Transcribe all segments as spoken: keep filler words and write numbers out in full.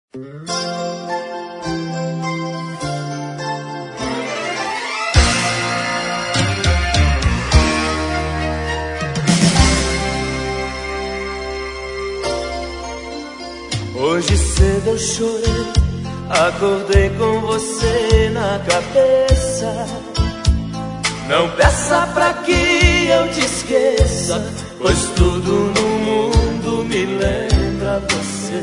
Hoje cedo eu chorei, acordei com você na cabeça. Não peça pra que eu te esqueça, pois tudo no mundo me lembra você.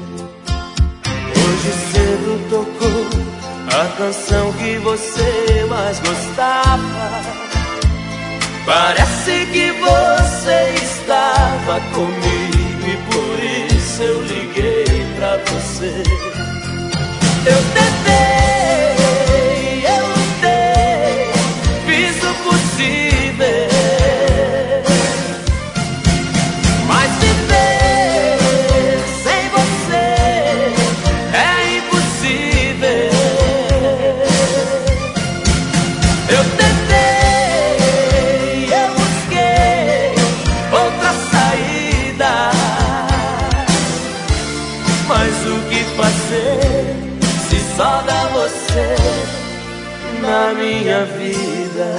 Hoje cedo tocou a canção que você mais gostava. Parece que você estava comigo e por isso eu liguei pra você. Eu tentei, eu lutei, fiz o possível, mas viver sem você é impossível. Eu tentei, eu busquei outra saída, mas o que fazer se só dá você na minha vida?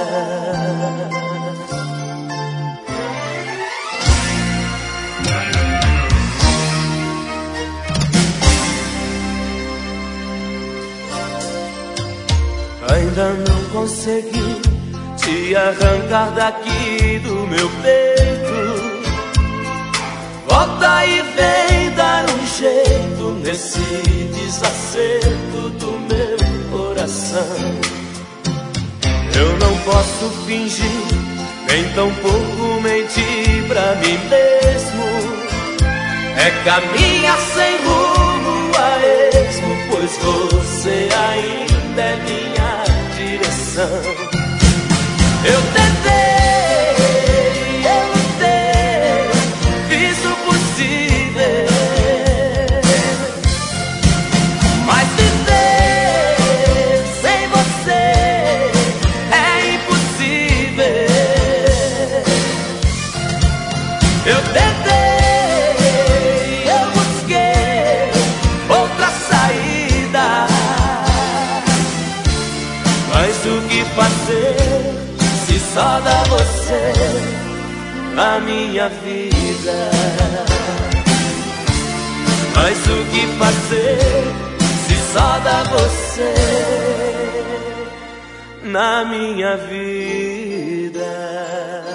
Ainda não consegui te arrancar daqui do meu peito. Volta e vem dar um jeito nesse desacerto do meu coração. Eu não posso fingir, nem tampouco mentir pra mim mesmo. É caminhar sem rumo a esmo, pois você ainda é minha direção. Eu tentei, eu lutei, fiz o possível, mas viver sem você é impossível. Eu tentei, eu busquei outra saída, mas o que fazer se só dá você na minha vida? Mas o que fazer se só dá você na minha vida?